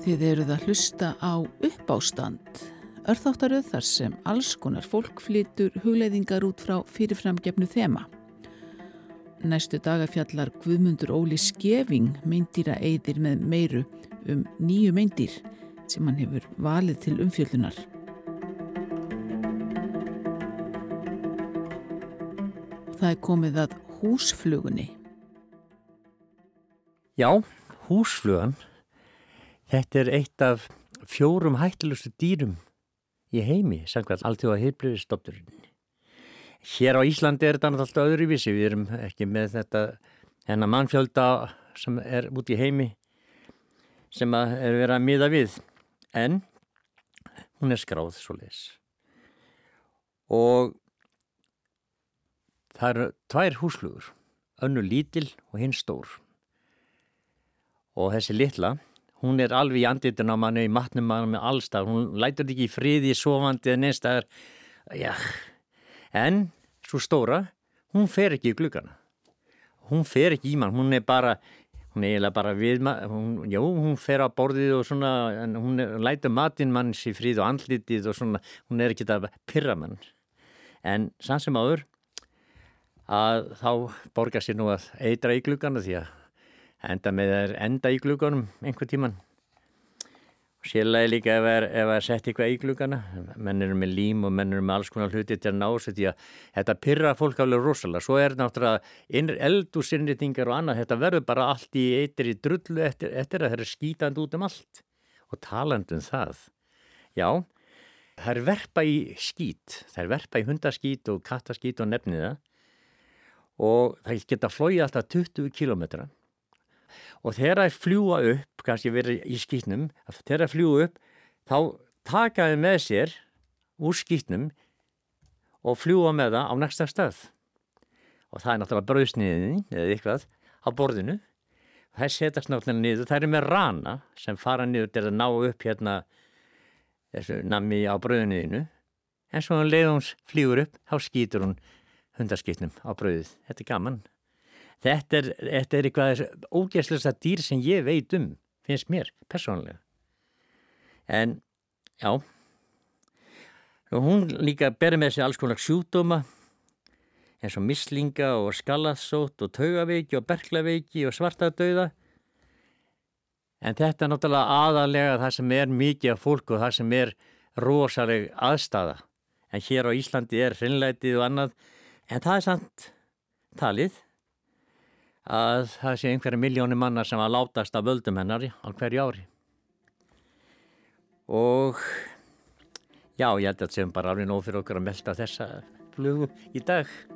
Þið eruð að hlusta á Uppástand, örþáttaröð þar sem alls konar fólk flytur hugleiðingar út frá fyrirframgefnu þema. Næstu daga fjallar Guðmundur Óli Skeving meindýra eyðir með meiru 9 meindýr sem hann hefur valið til umfjöllunar. Og það er komið að húsflugunni. Já, húsflugan. Þetta er eitt af 4 hættulegustu dýrum í heimi, samkvæmt Alþjóðaheilbrigðisstofnuninni. Hér á Íslandi er þetta alltaf öðruvísi, við erum ekki með þennan mannfjölda sem er út í heimi sem er verið að miða við, en hún er skráð svoleiðis. Og það eru 2 húsflugur, önnur lítil og hinn stór. Og þessi litla, hún er alveg í andlitinu á manni, í matnum manni með allstað. Hún lætur ekki í friði, sofandi eða neinstaðar. Já, en svo stóra, hún fer ekki í gluggana. Hún fer ekki í mann, hún er eiginlega bara við mann. Hún fer á borðið og svona, en hún lætur matinn manns í frið og andlitið og svona. Hún er ekki að pirra mann. En samt sem áður, að þá borgar sér nú að eitra í gluggana því að enda í glugganum einhver tíman. Sérlega líka ef sett eitthvað í gluggana. Menn eru með lím og menn eru með alls konar hluti til að ná þessu því að þetta pirrar fólk alveg rosalega. Svo er náttúrulega eldhúsinnréttingar og annað. Þetta verður bara allt í eitri drullu eftir að það er skítandi út allt. Og talandi það. Já, það er verpa í skít. Það er verpa í hundaskít og kattaskít og nefnið það. Og það geta flogið alltaf 20 kilometra. Og þegar það fljúa upp, kannski verið í skítnum, þegar það fljúa upp, þá taka þið með sér úr skítnum og fljúa með það á næsta stað. Og það er náttúrulega brauðsniðin eða eitthvað á borðinu. Það setast náttúrulega niður, það er með rana sem fara niður til að ná upp þessu nammi á brauðniðinu. En svo hann leiðum flýgur upp, þá skýtur hún hundaskítnum á brauðið. Þetta er gaman. Þetta er eitthvað ógeðslegasta dýr sem ég veit finnst mér, persónulega. En, já, og hún líka ber með sér alls konar sjúkdóma, eins og mislinga og skallaðsótt og taugaveiki og berklaveiki og svartadauða. En þetta er náttúrulega aðalega það sem er mikið af fólk og það sem er rosaleg aðstaða. En hér á Íslandi er hreinlætið og annað, en það er samt talið að það sé einhverja milljónir manna sem að látast af völdum hennar á hverju ári. Og já, ég held að það séum bara alveg nóg fyrir okkur að melta þessa flugu í dag.